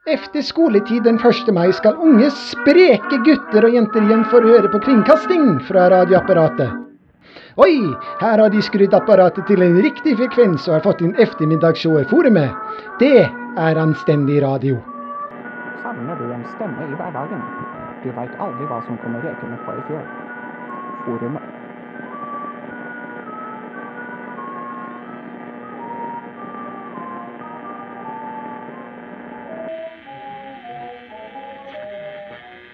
Efter skoletid den 1. mai skal unge, spreke gutter og jenter igjen få høre på kringkasting fra radioapparatet. Oi, her har de skrudd apparatet til en riktig frekvens og har fått inn eftermiddagsshow-forumet. Det er anstendig radio. Savner du en stemme i hverdagen? Du vet aldri hva som kommer rekende på i fjør. Forumet.